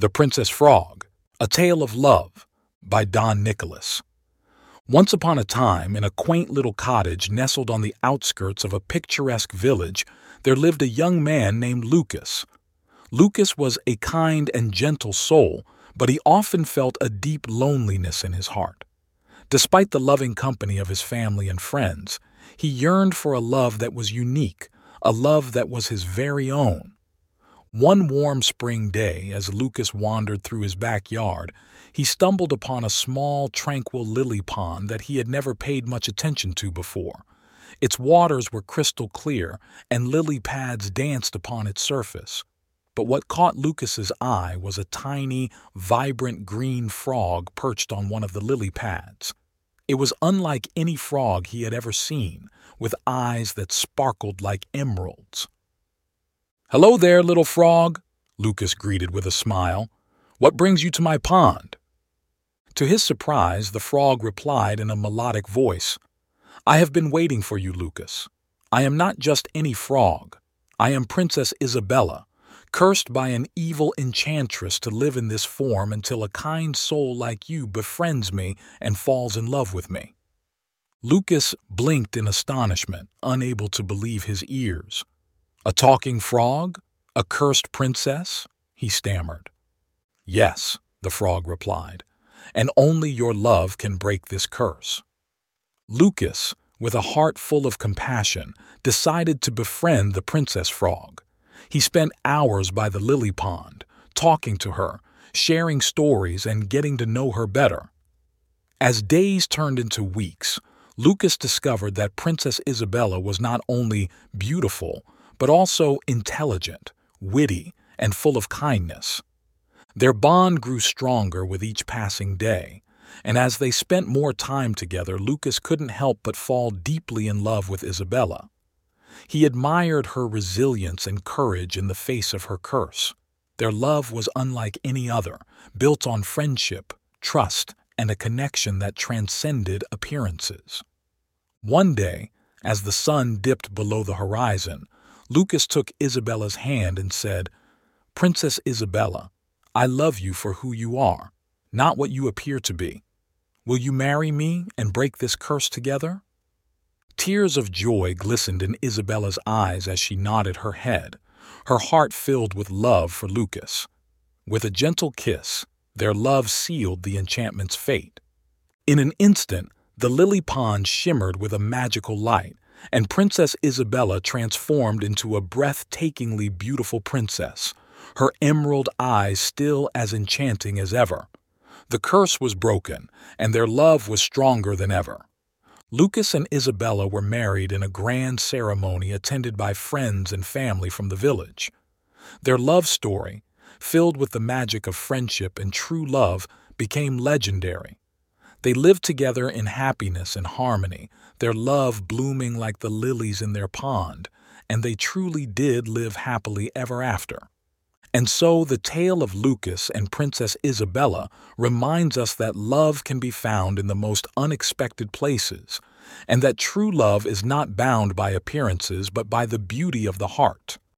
The Princess Frog, A Tale of Love by Don Nicholas. Once upon a time, in a quaint little cottage nestled on the outskirts of a picturesque village, there lived a young man named Lucas. Lucas was a kind and gentle soul, but he often felt a deep loneliness in his heart. Despite the loving company of his family and friends, he yearned for a love that was unique, a love that was his very own. One warm spring day, as Lucas wandered through his backyard, he stumbled upon a small, tranquil lily pond that he had never paid much attention to before. Its waters were crystal clear, and lily pads danced upon its surface. But what caught Lucas's eye was a tiny, vibrant green frog perched on one of the lily pads. It was unlike any frog he had ever seen, with eyes that sparkled like emeralds. "Hello there, little frog," Lucas greeted with a smile. "What brings you to my pond?" To his surprise, the frog replied in a melodic voice, "I have been waiting for you, Lucas. I am not just any frog. I am Princess Isabella, cursed by an evil enchantress to live in this form until a kind soul like you befriends me and falls in love with me." Lucas blinked in astonishment, unable to believe his ears. "A talking frog? A cursed princess?" he stammered. "Yes," the frog replied, "and only your love can break this curse." Lucas, with a heart full of compassion, decided to befriend the princess frog. He spent hours by the lily pond, talking to her, sharing stories, and getting to know her better. As days turned into weeks, Lucas discovered that Princess Isabella was not only beautiful, but also intelligent, witty, and full of kindness. Their bond grew stronger with each passing day, and as they spent more time together, Lucas couldn't help but fall deeply in love with Isabella. He admired her resilience and courage in the face of her curse. Their love was unlike any other, built on friendship, trust, and a connection that transcended appearances. One day, as the sun dipped below the horizon, Lucas took Isabella's hand and said, "Princess Isabella, I love you for who you are, not what you appear to be. Will you marry me and break this curse together?" Tears of joy glistened in Isabella's eyes as she nodded her head, her heart filled with love for Lucas. With a gentle kiss, their love sealed the enchantment's fate. In an instant, the lily pond shimmered with a magical light, and Princess Isabella transformed into a breathtakingly beautiful princess, her emerald eyes still as enchanting as ever. The curse was broken, and their love was stronger than ever. Lucas and Isabella were married in a grand ceremony attended by friends and family from the village. Their love story, filled with the magic of friendship and true love, became legendary. They lived together in happiness and harmony, their love blooming like the lilies in their pond, and they truly did live happily ever after. And so the tale of Lucas and Princess Isabella reminds us that love can be found in the most unexpected places, and that true love is not bound by appearances but by the beauty of the heart.